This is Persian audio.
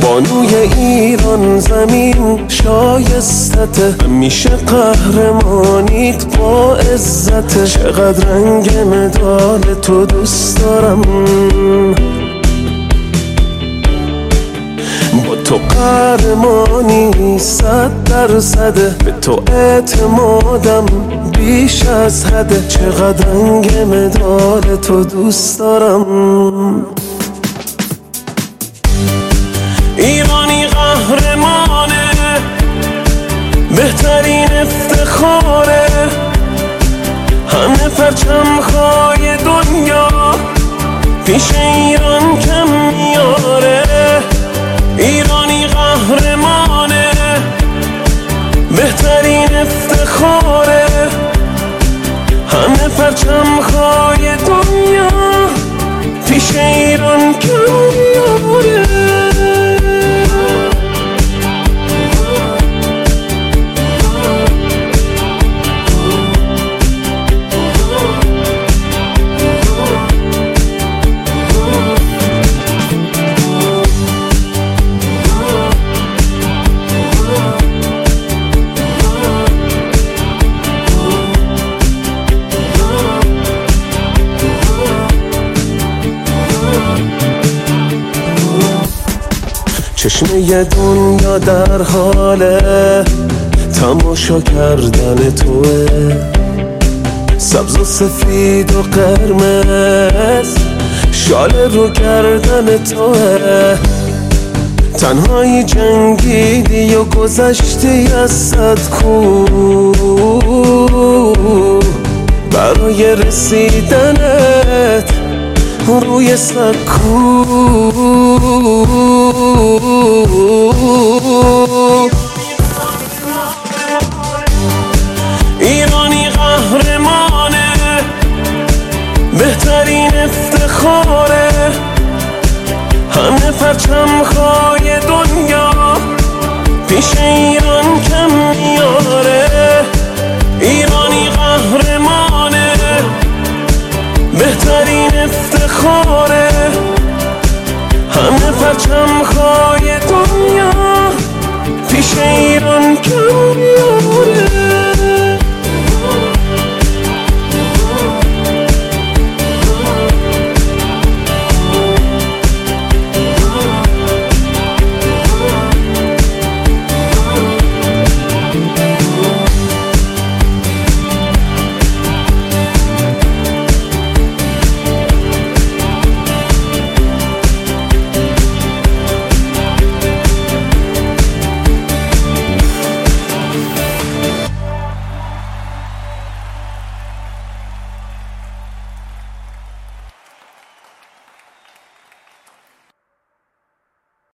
بانوی ایران زمین شایستته، همیشه قهرمانیت با عزته. چقدر رنگ مدال تو دوست دارم، با تو قهرمانی 100%، به تو اعتمادم بیش از حده. چقدر رنگ مدال تو دوست دارم. ایرانی قهرمانه، بهترین افتخاره، همه پرچم‌های دنیا پیش ایران کم میاره. ایرانی قهرمانه، بهترین افتخاره، همه پرچم‌های دنیا پیش ایران کم میاره. چشمه دنیا در حال تماشا کردن توه، سبز و سفید و قرمز شال رو گردن توه. تنهایی جنگیدی و گذشتی از 100 کوه، برای رسیدنت روی سکو. ایرانی قهرمانه، بهترین افتخاره، همه پرچم‌های دنیا پیش ایران کم میاره. ایرانی قهرمانه، بهترین افتخاره، همه پرچم‌های دنیا پیش ایران کم